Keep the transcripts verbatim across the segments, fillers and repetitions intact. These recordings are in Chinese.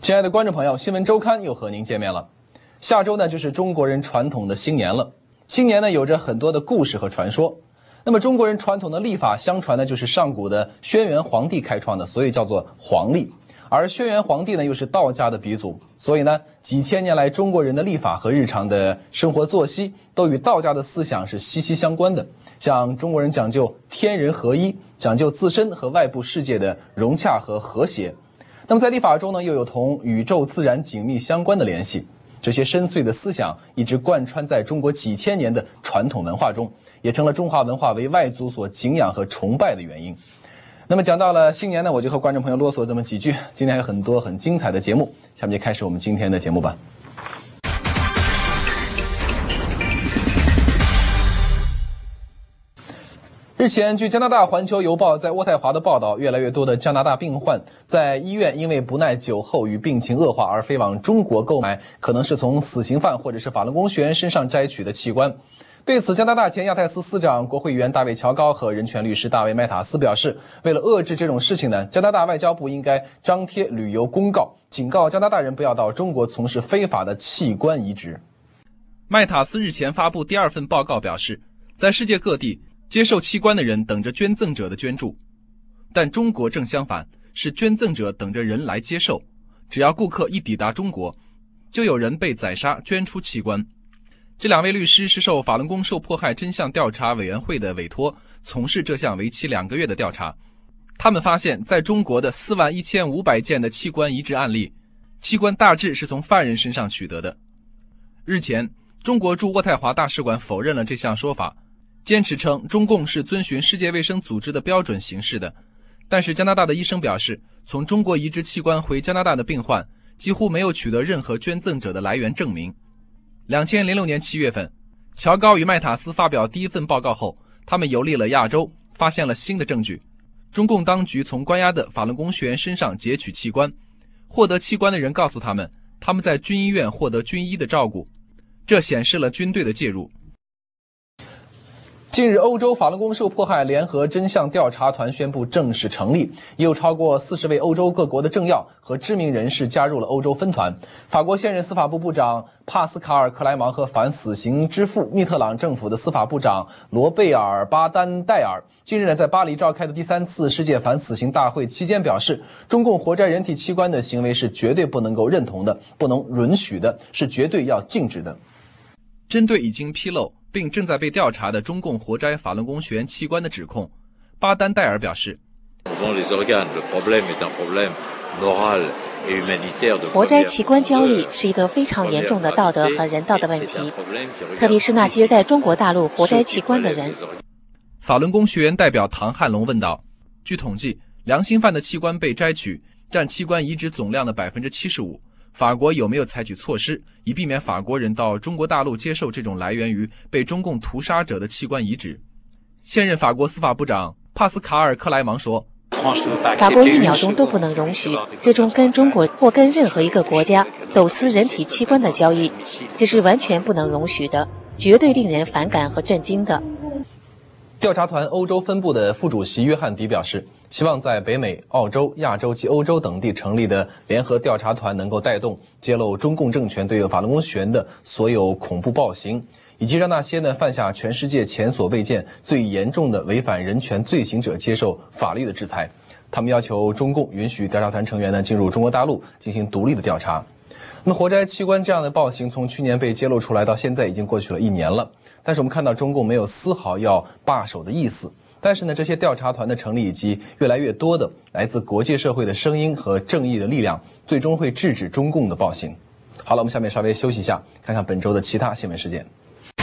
亲爱的观众朋友，新闻周刊又和您见面了。下周呢就是中国人传统的新年了。新年呢有着很多的故事和传说。那么中国人传统的历法，相传呢就是上古的轩辕皇帝开创的，所以叫做黄历。而轩辕皇帝呢又是道家的鼻祖，所以呢几千年来中国人的历法和日常的生活作息都与道家的思想是息息相关的。像中国人讲究天人合一，讲究自身和外部世界的融洽和和谐。那么在历法中呢又有同宇宙自然紧密相关的联系。这些深邃的思想一直贯穿在中国几千年的传统文化中，也成了中华文化为外族所敬仰和崇拜的原因。那么讲到了新年呢，我就和观众朋友啰嗦这么几句。今天还有很多很精彩的节目，下面就开始我们今天的节目吧。日前，据加拿大《环球邮报》在渥太华的报道，越来越多的加拿大病患在医院因为不耐酒后与病情恶化而飞往中国购买可能是从死刑犯或者是法轮功学员身上摘取的器官。对此，加拿大前亚太司司长、国会议员大卫·乔高和人权律师大卫·麦塔斯表示，为了遏制这种事情呢，加拿大外交部应该张贴旅游公告，警告加拿大人不要到中国从事非法的器官移植。 麦塔斯日前发布第二份报告表示，在世界各地接受器官的人等着捐赠者的捐助，但中国正相反，是捐赠者等着人来接受。只要顾客一抵达中国，就有人被宰杀捐出器官。这两位律师是受法轮功受迫害真相调查委员会的委托，从事这项为期两个月的调查。他们发现，在中国的四万一千五百件的器官移植案例，器官大致是从犯人身上取得的。日前，中国驻渥太华大使馆否认了这项说法，坚持称中共是遵循世界卫生组织的标准行事的。但是加拿大的医生表示，从中国移植器官回加拿大的病患几乎没有取得任何捐赠者的来源证明。两千零六年七月份，乔高与麦塔斯发表第一份报告后，他们游历了亚洲，发现了新的证据。中共当局从关押的法轮功学员身上截取器官，获得器官的人告诉他们，他们在军医院获得军医的照顾，这显示了军队的介入。 近日，欧洲法轮功受迫害联合真相调查团宣布正式成立，也有超过四十位欧洲各国的政要和知名人士加入了欧洲分团。法国现任司法部部长帕斯卡尔·克莱芒和反死刑之父密特朗政府的司法部长罗贝尔·巴丹戴尔近日呢在巴黎召开的第三次世界反死刑大会期间表示，中共活摘人体器官的行为是绝对不能够认同的，不能允许的，是绝对要禁止的。 针对已经披露并正在被调查的中共活摘法轮功学员器官的指控，巴丹戴尔表示， 活摘器官交易是一个非常严重的道德和人道的问题，特别是那些在中国大陆活摘器官的人。 法轮功学员代表唐汉龙问道，据统计，良心犯的器官被摘取占器官移植总量的 百分之七十五，法国有没有采取措施，以避免法国人到中国大陆接受这种来源于被中共屠杀者的器官移植？现任法国司法部长帕斯卡尔·克莱芒说， 法国一秒钟都不能容许这种跟中国或跟任何一个国家走私人体器官的交易，这是完全不能容许的，绝对令人反感和震惊的。 调查团欧洲分部的副主席约翰迪表示，希望在北美、澳洲、亚洲及欧洲等地成立的联合调查团能够带动揭露中共政权对法轮功学员的所有恐怖暴行，以及让那些呢犯下全世界前所未见最严重的违反人权罪行者接受法律的制裁。他们要求中共允许调查团成员呢进入中国大陆进行独立的调查。那么活摘器官这样的暴行从去年被揭露出来到现在已经过去了一年了，但是我们看到中共没有丝毫要罢手的意思。但是呢，这些调查团的成立以及越来越多的来自国际社会的声音和正义的力量，最终会制止中共的暴行。好了，我们下面稍微休息一下，看看本周的其他新闻事件。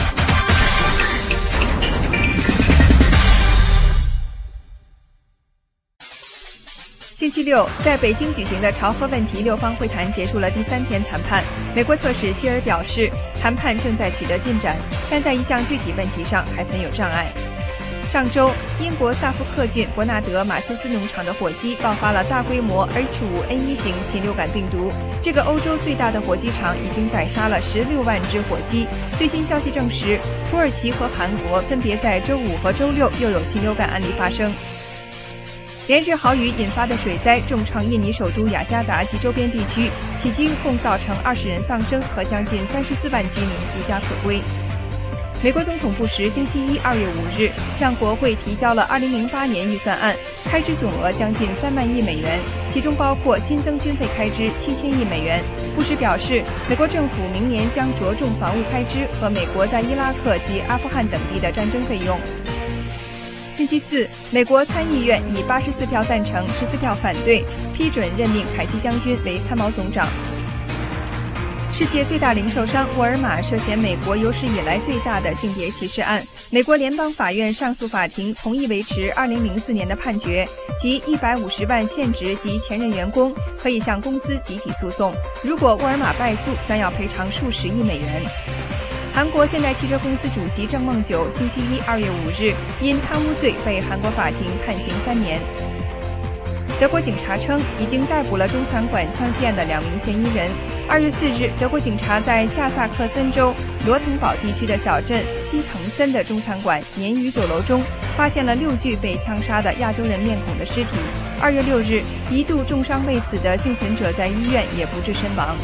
星期六，在北京举行的朝核问题六方会谈结束了第三天谈判。美国特使希尔表示，谈判正在取得进展，但在一项具体问题上还存有障碍。上周，英国萨福克郡伯纳德马修斯农场的火鸡爆发了大规模 H 五 N 一 型禽流感病毒。这个欧洲最大的火鸡场已经宰杀了十六万只火鸡。最新消息证实，土耳其和韩国分别在周五和周六又有禽流感案例发生。 连日豪雨引发的水灾重创印尼首都雅加达及周边地区，迄今共造成二十人丧生和将近三十四万居民无家可归。美国总统布什星期一二月五日向国会提交了二零零八年预算案，开支总额将近三万亿美元，其中包括新增军费开支七千亿美元。布什表示，美国政府明年将着重防务开支和美国在伊拉克及阿富汗等地的战争费用。星期四，美国参议院以八十四票赞成、十四票反对，批准任命凯西将军为参谋总长。世界最大零售商沃尔玛涉嫌美国有史以来最大的性别歧视案，美国联邦法院上诉法庭同意维持二零零四年的判决，即一百五十万现职及前任员工可以向公司集体诉讼，如果沃尔玛败诉，将要赔偿数十亿美元。韩国现代汽车公司主席郑梦九星期一二月五日因贪污罪被韩国法庭判刑三年。德国警察称，已经逮捕了中餐馆枪击案的两名嫌疑人。二月四日，德国警察在下萨克森州罗滕堡地区的小镇西滕森的中餐馆鲶鱼酒楼中，发现了六具被枪杀的亚洲人面孔的尸体。二月六日，一度重伤未死的幸存者在医院也不治身亡。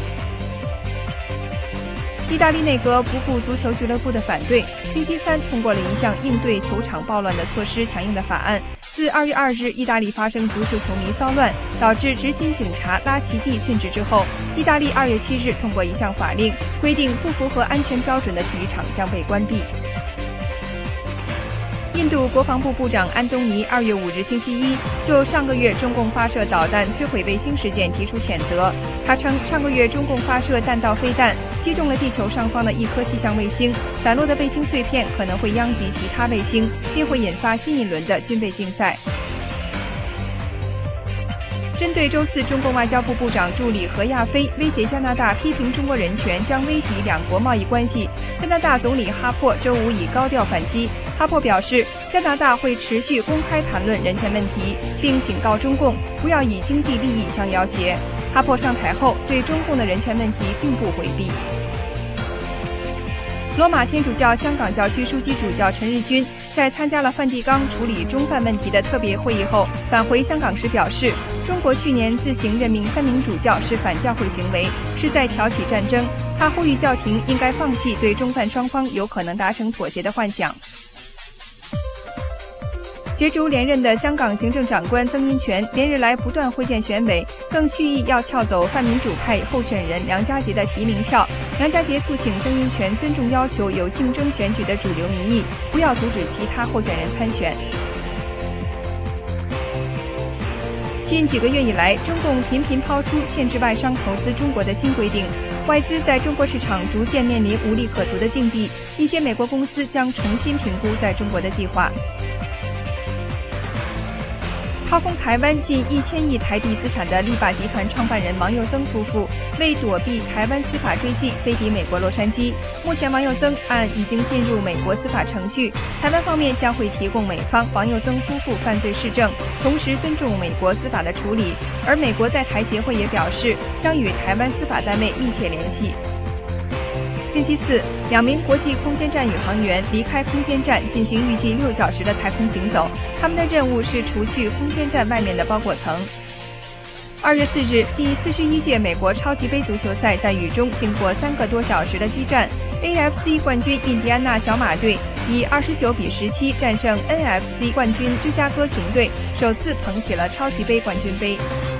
意大利内阁不顾足球俱乐部的反对，星期三通过了一项应对球场暴乱的措施强硬的法案。自二月二日意大利发生足球球迷骚乱，导致执勤警察拉齐蒂殉职之后，意大利二月七日通过一项法令，规定不符合安全标准的体育场将被关闭。印度国防部部长安东尼二月五日星期一就上个月中共发射导弹摧毁卫星事件提出谴责。他称，上个月中共发射弹道飞弹击中了地球上方的一颗气象卫星，散落的卫星碎片可能会殃及其他卫星，并会引发新一轮的军备竞赛。针对周四中共外交部部长助理何亚非威胁加拿大批评中国人权将危及两国贸易关系，加拿大总理哈珀周五以高调反击。哈珀表示，加拿大会持续公开谈论人权问题，并警告中共不要以经济利益相要挟。哈珀上台后对中共的人权问题并不回避。罗马天主教香港教区书记主教陈日君在参加了梵蒂冈处理中梵问题的特别会议后返回香港时表示，中国去年自行任命三名主教是反教会行为，是在挑起战争。他呼吁教廷应该放弃对中梵双方有可能达成妥协的幻想。角逐连任的香港行政长官曾荫权连日来不断会见选委，更蓄意要撬走泛民主派候选人梁家杰的提名票。梁家杰促请曾荫权尊重要求有竞争选举的主流民意，不要阻止其他候选人参选。近几个月以来，中共频频抛出限制外商投资中国的新规定，外资在中国市场逐渐面临无利可图的境地，一些美国公司将重新评估在中国的计划。掏空台湾近一千亿台币资产的力霸集团创办人王佑增夫妇，为躲避台湾司法追击，飞抵美国洛杉矶。目前，王佑增案已经进入美国司法程序，台湾方面将会提供美方王佑增夫妇犯罪事证，同时尊重美国司法的处理。而美国在台协会也表示，将与台湾司法单位密切联系。星期四，两名国际空间站宇航员离开空间站进行预计六小时的太空行走，他们的任务是除去空间站外面的包裹层。二月四日，第四十一届美国超级杯足球赛在雨中经过三个多小时的激战 ，A F C 冠军印第安纳小马队以二十九比十七战胜 N F C 冠军芝加哥熊队，首次捧起了超级杯冠军杯。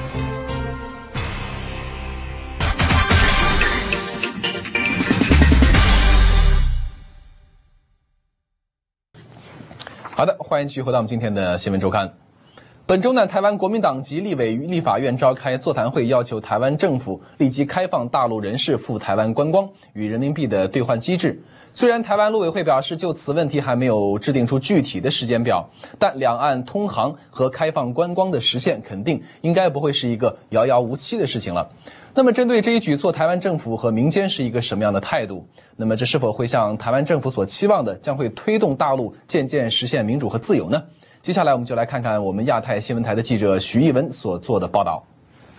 好的，欢迎继续回到我们今天的新闻周刊。本周呢，台湾国民党籍立委于立法院召开座谈会，要求台湾政府立即开放大陆人士赴台湾观光与人民币的兑换机制。虽然台湾陆委会表示就此问题还没有制定出具体的时间表，但两岸通航和开放观光的实现肯定应该不会是一个遥遥无期的事情了。那么针对这一举措，台湾政府和民间是一个什么样的态度？那么这是否会像台湾政府所期望的，将会推动大陆渐渐实现民主和自由呢？接下来我们就来看看我们亚太新闻台的记者徐艺文所做的报道。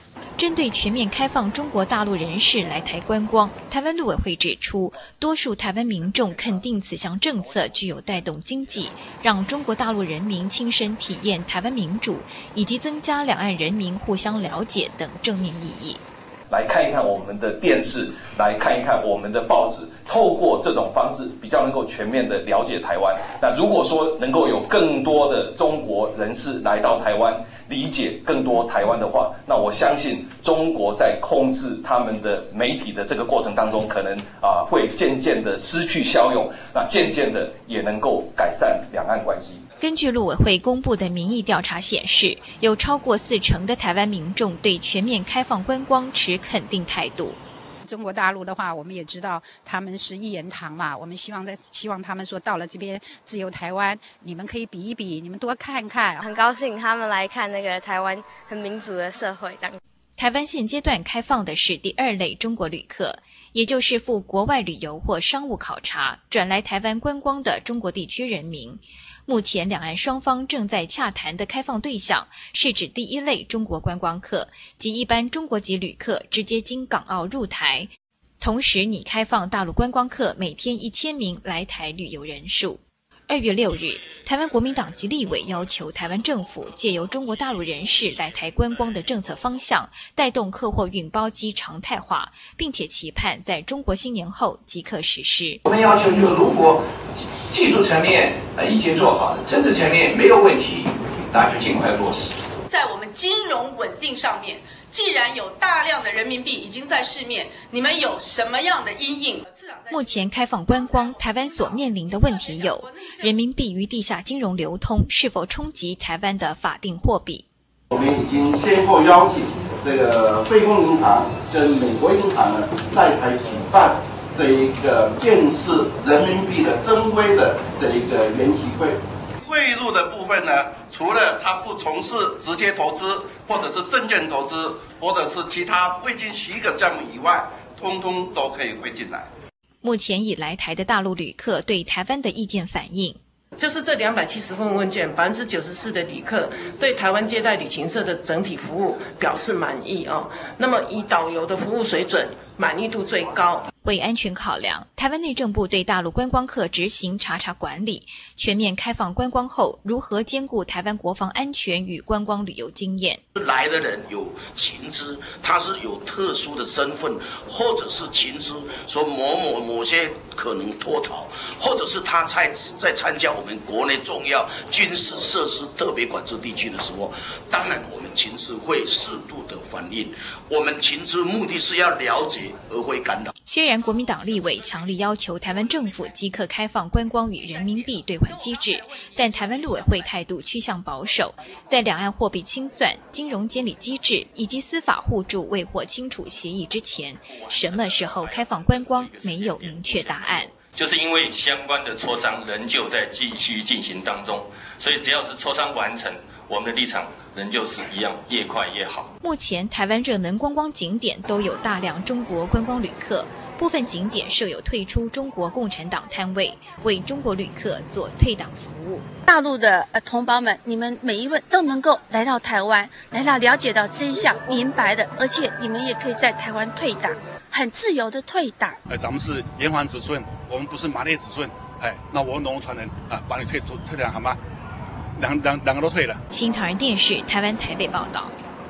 针对全面开放中国大陆人士来台观光，台湾陆委会指出，多数台湾民众肯定此项政策具有带动经济、让中国大陆人民亲身体验台湾民主，以及增加两岸人民互相了解等正面意义。 来看一看我们的电视，来看一看我们的报纸，透过这种方式比较能够全面的了解台湾。那如果说能够有更多的中国人士来到台湾，理解更多台湾的话，那我相信中国在控制他们的媒体的这个过程当中，可能啊会渐渐的失去效用，那渐渐的也能够改善两岸关系。 根据陆委会公布的民意调查显示，有超过四成的台湾民众对全面开放观光持肯定态度。 中国大陆的话，我们也知道他们是一言堂嘛，我们希望在希望他们说到了这边自由台湾，你们可以比一比，你们多看看。 很高兴他们来看那个台湾很民主的社会这样。 台湾现阶段开放的是第二类中国旅客，也就是赴国外旅游或商务考察转来台湾观光的中国地区人民。目前两岸双方正在洽谈的开放对象是指第一类中国观光客及一般中国籍旅客直接经港澳入台，同时拟开放大陆观光客每天一千名来台旅游人数。二月六日，台湾国民党籍立委要求台湾政府借由中国大陆人士来台观光的政策方向，带动客货运包机常态化，并且期盼在中国新年后即刻实施。 我们要求就是，如果技术层面呃已经做好了，政治层面没有问题，那就尽快落实。 在我们金融稳定上面，既然有大量的人民币已经在市面，你们有什么样的因应？ 目前开放观光，台湾所面临的问题有：人民币与地下金融流通是否冲击台湾的法定货币？ 我们已经先后邀请这个汇丰银行跟美国银行呢，在台举办这一个辨识人民币的真伪的这一个研习会。 汇入的部分呢，除了他不从事直接投资，或者是证券投资，或者是其他未经许可项目以外，通通都可以汇进来。 目前已来台的大陆旅客对台湾的意见反应， 就是这两百七十份问卷，百分之九十四的旅客对台湾接待旅行社的整体服务表示满意哦。那么以导游的服务水准，满意度最高。 为安全考量，台湾内政部对大陆观光客执行查查管理，全面开放观光后，如何兼顾台湾国防安全与观光旅游经验？ 来的人有情资，他是有特殊的身份，或者是情资说某某某些可能脱逃，或者是他在在参加我们国内重要军事设施特别管制地区的时候，当然我们情资会适度的反应。我们情资目的是要了解，而会干扰。 虽然国民党立委强力要求台湾政府即刻开放观光与人民币兑换机制，但台湾陆委会态度趋向保守，在两岸货币清算、金融监理机制以及司法互助未获清楚协议之前，什么时候开放观光没有明确答案。 就是因为相关的磋商仍旧在继续进行当中，所以只要是磋商完成，我们的立场仍旧是一样，越快越好。 目前台湾热门观光景点都有大量中国观光旅客，部分景点设有退出中国共产党摊位，为中国旅客做退党服务。 大陆的呃同胞们，你们每一位都能够来到台湾，来到了解到真相，明白的，而且你们也可以在台湾退党，很自由的退党。 呃，咱们是炎黄子孙，我们不是马列子孙。哎，那我农传人啊，把你退退党好吗？两两两个都退了。 新唐人电视台湾台北报道。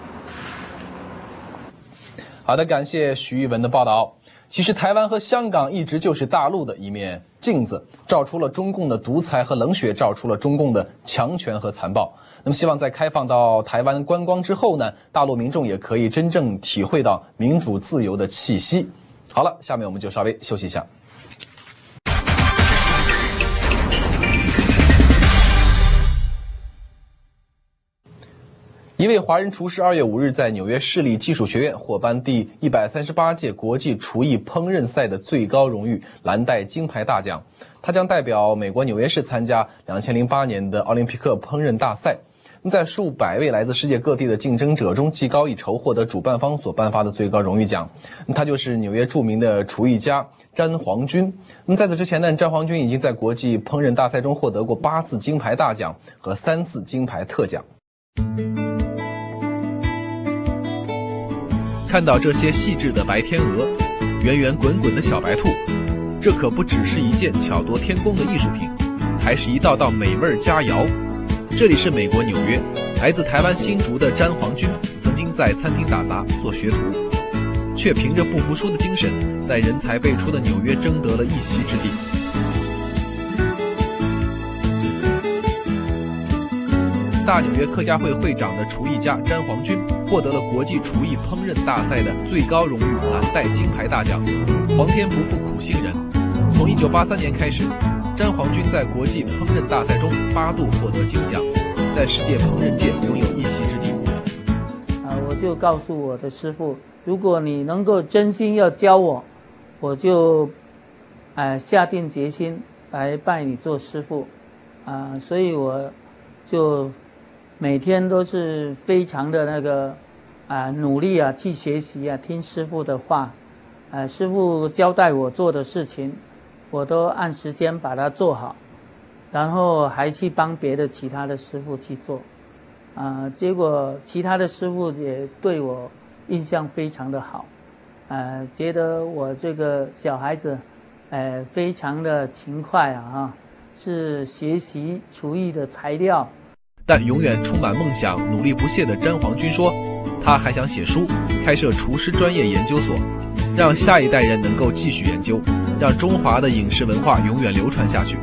好的，感谢徐玉文的报道。其实台湾和香港一直就是大陆的一面镜子，照出了中共的独裁和冷血，照出了中共的强权和残暴。那么希望在开放到台湾观光之后呢，大陆民众也可以真正体会到民主自由的气息。好了，下面我们就稍微休息一下。一位华人厨师二月五日在纽约市立技术学院获颁第一百三十八届国际厨艺烹饪赛的最高荣誉蓝带金牌大奖。他将代表美国纽约市参加两千零八年的奥林匹克烹饪大赛。在数百位来自世界各地的竞争者中，技高一筹，获得主办方所颁发的最高荣誉奖。他就是纽约著名的厨艺家詹皇军。那么在此之前呢，詹皇军已经在国际烹饪大赛中获得过八次金牌大奖和三次金牌特奖。 看到这些细致的白天鹅，圆圆滚滚的小白兔，这可不只是一件巧夺天工的艺术品，还是一道道美味佳肴。这里是美国纽约，来自台湾新竹的詹皇军曾经在餐厅打杂做学徒，却凭着不服输的精神，在人才辈出的纽约争得了一席之地。大纽约客家会会长的厨艺家詹皇军获得了国际厨艺烹饪大赛的最高荣誉蓝带金牌大奖。皇天不负苦心人，从一九八三年开始，詹皇军在国际烹饪大赛中八度获得金奖，在世界烹饪界拥有一席之地。 啊，我就告诉我的师傅，如果你能够真心要教我，我就，呃，下定决心来拜你做师傅，啊，所以我就每天都是非常的那个，啊，努力啊，去学习啊，听师傅的话，啊，师傅交代我做的事情，我都按时间把它做好，然后还去帮别的其他的师傅去做，啊，结果其他的师傅也对我印象非常的好，呃，觉得我这个小孩子，呃，非常的勤快啊，是学习厨艺的材料。 但永远充满梦想、努力不懈的詹皇军说，他还想写书，开设厨师专业研究所，让下一代人能够继续研究，让中华的饮食文化永远流传下去。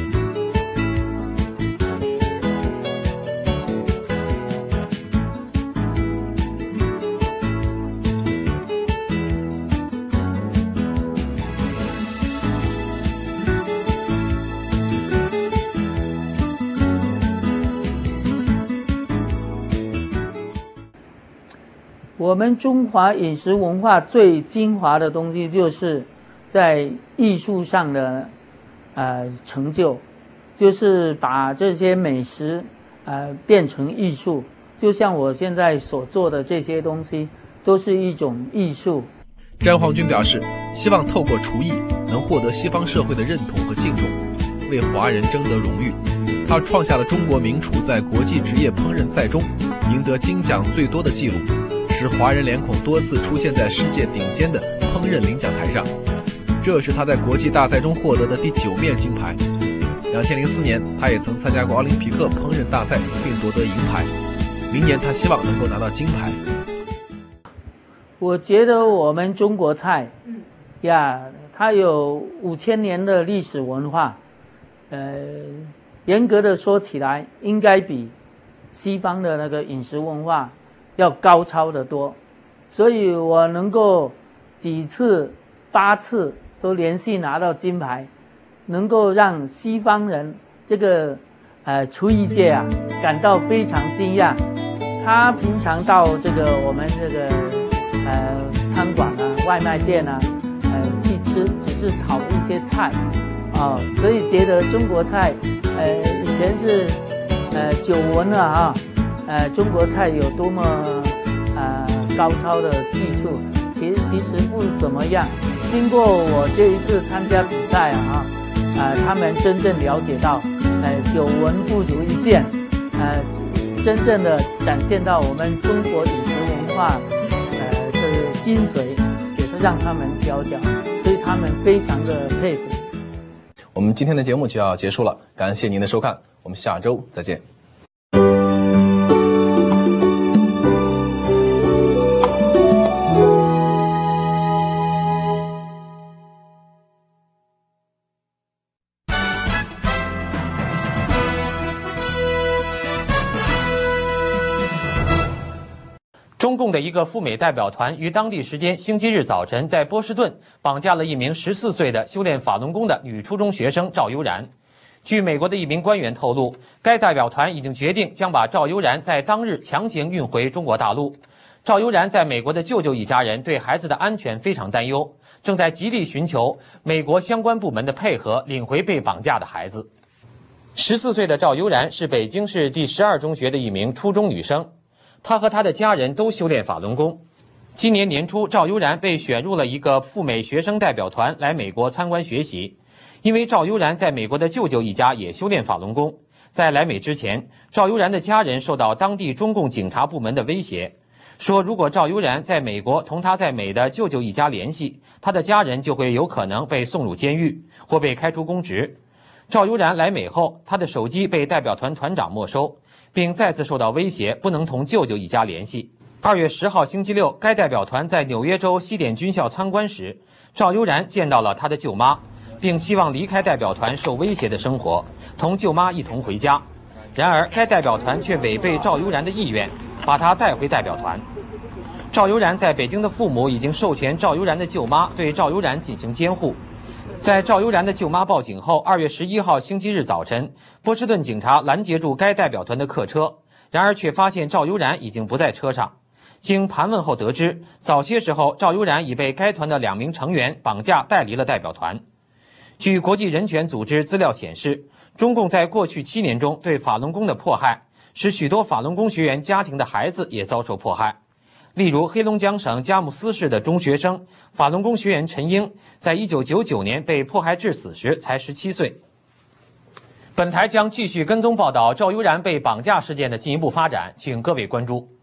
我们中华饮食文化最精华的东西，就是在艺术上的呃成就，就是把这些美食呃变成艺术。就像我现在所做的这些东西，都是一种艺术。 詹皇军表示，希望透过厨艺能获得西方社会的认同和敬重，为华人争得荣誉。他创下了中国名厨在国际职业烹饪赛中赢得金奖最多的纪录，使华人脸孔多次出现在世界顶尖的烹饪领奖台上。这是他在国际大赛中获得的第九面金牌。两千零四年，他也曾参加过奥林匹克烹饪大赛，并夺得银牌。明年他希望能够拿到金牌。 我觉得我们中国菜，呀，它有五千年的历史文化，呃，严格的说起来，应该比西方的那个饮食文化要高超得多，所以我能够几次八次都连续拿到金牌，能够让西方人这个呃厨艺界啊感到非常惊讶。他平常到这个我们这个呃餐馆啊、外卖店啊，呃去吃，只是炒一些菜啊、哦，所以觉得中国菜呃以前是呃久闻了啊。呃，中国菜有多么呃高超的技术，其其实不怎么样。经过我这一次参加比赛啊，呃，他们真正了解到，呃，久闻不如一见，呃，真正的展现到我们中国饮食文化，呃，这个精髓，也是让他们佼佼，所以他们非常的佩服。 我们今天的节目就要结束了，感谢您的收看，我们下周再见。 中共的一个赴美代表团于当地时间星期日早晨在波士顿绑架了一名十四岁的修炼法轮功的女初中学生赵悠然。据美国的一名官员透露，该代表团已经决定将把赵悠然在当日强行运回中国大陆。赵悠然在美国的舅舅一家人对孩子的安全非常担忧，正在极力寻求美国相关部门的配合，领回被绑架的孩子。十四岁的赵悠然是北京市第十二中学的一名初中女生。他和他的家人都修炼法轮功。今年年初，赵悠然被选入了一个赴美学生代表团来美国参观学习。因为赵悠然在美国的舅舅一家也修炼法轮功，在来美之前，赵悠然的家人受到当地中共警察部门的威胁。 说如果赵悠然在美国同他在美的舅舅一家联系，他的家人就会有可能被送入监狱或被开除公职。赵悠然来美后，他的手机被代表团团长没收，并再次受到威胁，不能同舅舅一家联系。二月十号星期六，该代表团在纽约州西点军校参观时，赵悠然见到了他的舅妈，并希望离开代表团受威胁的生活，同舅妈一同回家。然而，该代表团却违背赵悠然的意愿，把他带回代表团。赵悠然在北京的父母已经授权赵悠然的舅妈对赵悠然进行监护。在赵悠然的舅妈报警后，二月十一号星期日早晨，波士顿警察拦截住该代表团的客车，然而却发现赵悠然已经不在车上。经盘问后得知，早些时候赵悠然已被该团的两名成员绑架带离了代表团。据国际人权组织资料显示，中共在过去七年中对法轮功的迫害，使许多法轮功学员家庭的孩子也遭受迫害。例如，黑龙江省佳木斯市的中学生法轮功学员陈英，在一九九九年被迫害致死时才十七岁。本台将继续跟踪报道赵悠然被绑架事件的进一步发展，请各位关注。